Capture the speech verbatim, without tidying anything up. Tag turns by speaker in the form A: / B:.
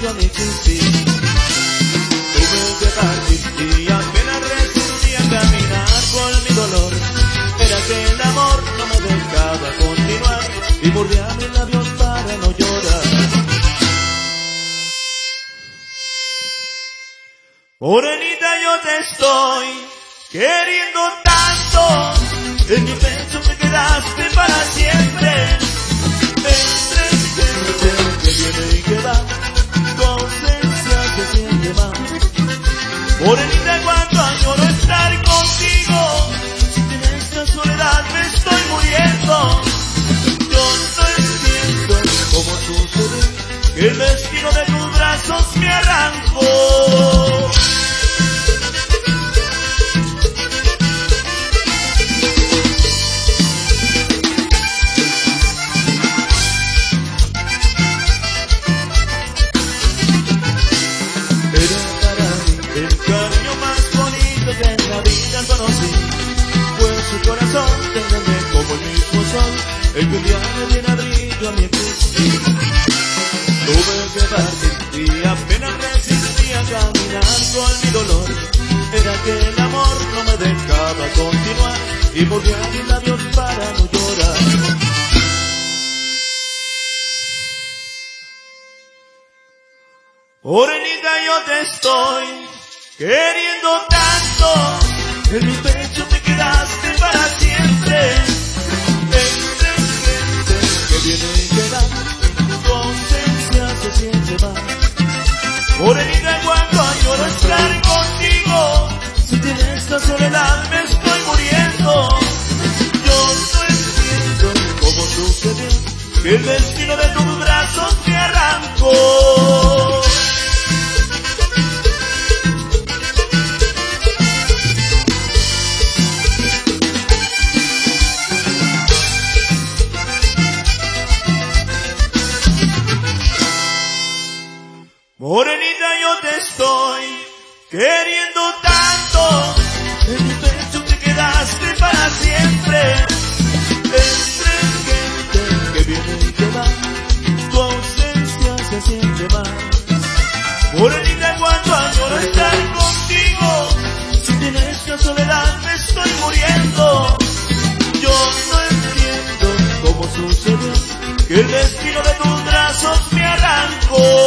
A: ladrillo a mi existir. Tuve que partir y apenas resistí a caminar con mi dolor. Era que el amor no me dejaba continuar y mordía mis labios para no llorar. Morenita, yo te estoy queriendo tanto, en mi pecho te quedaste para siempre. Entre gente que viene y que va, tu ausencia se siente más. Morenita, cuánto añoro estar contigo, sin esta soledad me estoy muriendo. Yo no entiendo cómo sucede que el destino de tus brazos me arrancó. El cariño más bonito que en la vida conocí fue su corazón, tendrme como el mismo sol, el que un día me llena brillo a mi existir. Tuve que partir y apenas resistí a caminar con mi dolor. Era que el amor no me dejaba continuar y mordía mis labios para no llorar. Morenita, yo te estoy queriendo tanto, en mi pecho te quedaste para siempre. Entre gente que viene y que va, tu ausencia se siente más. Morenita, cuando añoro estar contigo, si tienes esta soledad me estoy muriendo. Yo no entiendo cómo sucedió que el destino de tus brazos me arrancó. Morenita, yo te estoy queriendo tanto, en mi pecho te quedaste para siempre. Entre gente que viene y que va, tu ausencia se siente más. Morenita, cuando añoro estar contigo, si tienes esta soledad me estoy muriendo. Yo no entiendo cómo sucedió que el destino de tus brazos me arrancó.